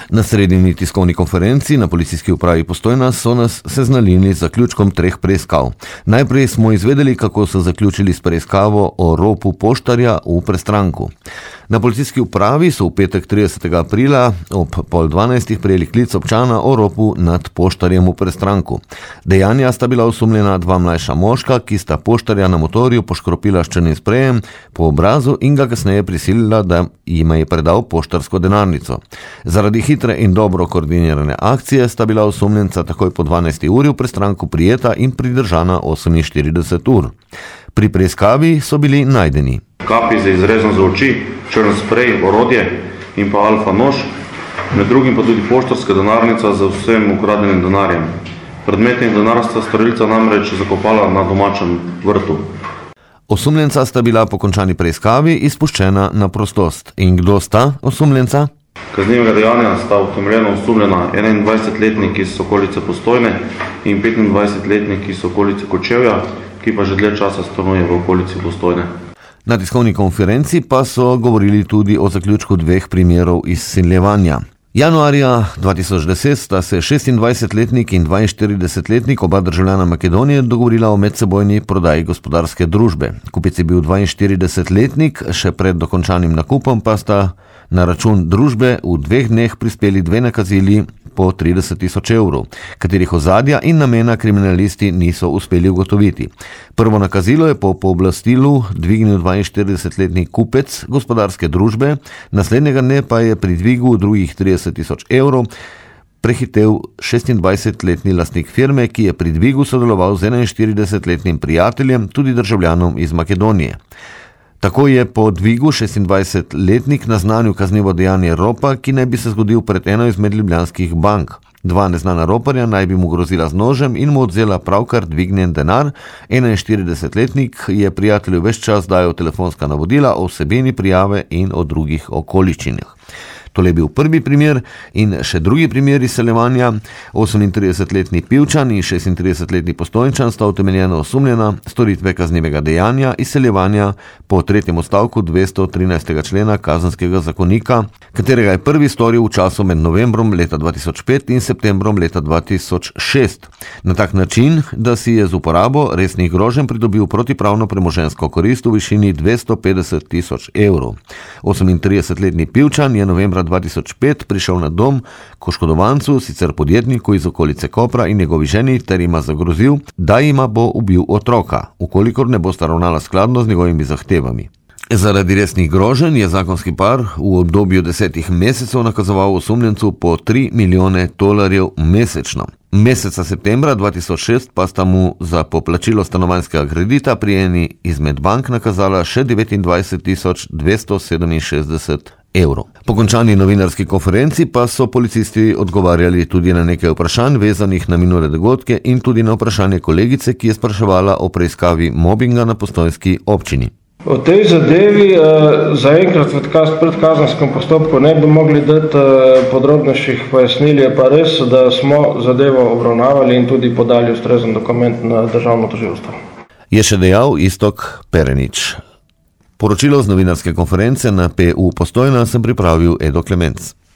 Na sredini tiskovni konferenci na policijski upravi Postojna so nas seznanili z zaključkom 3 preiskav. Najprej smo izvedeli, kako so zaključili s preiskavo o ropu poštarja v Prestranku. Na policijski upravi so v petek 30. aprila ob 11:30 prejeli klic občana o ropu nad poštarjem v Prestranku. Dejanja sta bila osumljena 2 mlajša moška, ki sta poštarja na motorju poškropila s črnim sprejem po obrazu in ga kasneje prisilila, da jima je predal poštarsko denarnico. Zaradi hitre in dobro koordinirane akcije sta bila osumljenca takoj po 12. uri v Prestranku prijeta in pridržana 48 ur. Pri preiskavi so bili najdeni kapi za izrezom za oči, črn sprej, orodje in pa alfa nož, med drugim pa tudi poštarska denarnica za vsem ukradenim denarjem. Predmetni denar sta storilca namreč zakopala na domačem vrtu. Osumljenca sta bila po končani preiskavi izpuščena na prostost. In kdo sta osumljenca? Kaznivega dejanja sta utemeljeno osumljena 21-letnik iz okolice Postojne in 25-letnik iz okolice Kočevja, ki pa že dlje časa stanuje v okolici Postojne. Na tiskovni konferenci pa so govorili tudi o zaključku 2 primerov izsiljevanja. Januarja 2010 sta se 26-letnik in 42-letnik, oba državljana Makedonije, dogovorila o medsebojni prodaji gospodarske družbe. Kupec je bil 42-letnik, še pred dokončanim nakupom pa sta na račun družbe v 2 dneh prispeli 2 nakazili po 30.000 evrov, katerih ozadja in namena kriminalisti niso uspeli ugotoviti. Prvo nakazilo je po pooblastilu dvignil 42-letni kupec gospodarske družbe, naslednjega dne pa je pri dvigu drugih 30.000 evrov prehitev 26-letni lastnik firme, ki je pri dvigu sodeloval z 41-letnim prijateljem, tudi državljanom iz Makedonije. Tako je po dvigu 26-letnik naznanil kaznivo dejanje ropa, ki naj bi se zgodil pred eno izmed ljubljanskih bank. 2 neznana roparja naj bi mu grozila z nožem in mu odzela pravkar dvignjen denar. 41-letnik je prijatelju ves čas dajal telefonska navodila o vsebini prijave in o drugih okoliščinah. Tole je bil prvi primer in še drugi primer izseljevanja. 38-letni Pivčan in 36-letni Postojnčan sta utemeljeno osumljena storitve kaznivega dejanja izseljevanja po 3. odstavku 213. člena Kazenskega zakonika, katerega je prvi storil v času med novembrom leta 2005 in septembrom leta 2006. Na tak način, da si je z uporabo resnih groženj pridobil protipravno premoženjsko korist v višini 250.000 evrov. 38-letni Pivčan je novembra 2005 prišel na dom k oškodovancu, sicer podjetniku iz okolice Kopra in njegovi ženi, ter jima zagrozil, da jima bo ubil otroka, ukolikor ne bosta ravnala skladno z njegovimi zahtevami. Zaradi resnih groženj je zakonski par v obdobju 10 mesecev nakazoval osumljencu po $3 milijone mesečno. Meseca septembra 2006 pa sta mu za poplačilo stanovanjskega kredita pri eni izmed bank nakazala še 29.267 evrov. Po končani novinarski konferenci pa so policisti odgovarjali tudi na nekaj vprašanj vezanih na minule dogodke in tudi na vprašanje kolegice, ki je spraševala o preiskavi mobinga na postojnski občini. O tej zadevi zaenkrat v predkazenskem postopku ne bi mogli dati podrobnejših pojasnil, je pa res, da smo zadevo obravnavali in tudi podali ustrezen dokument na državno tožilstvo. Je še dejal Iztok Perenič. Poročilo z novinarske konference na PU Postojna sem pripravil Edo Klemenc.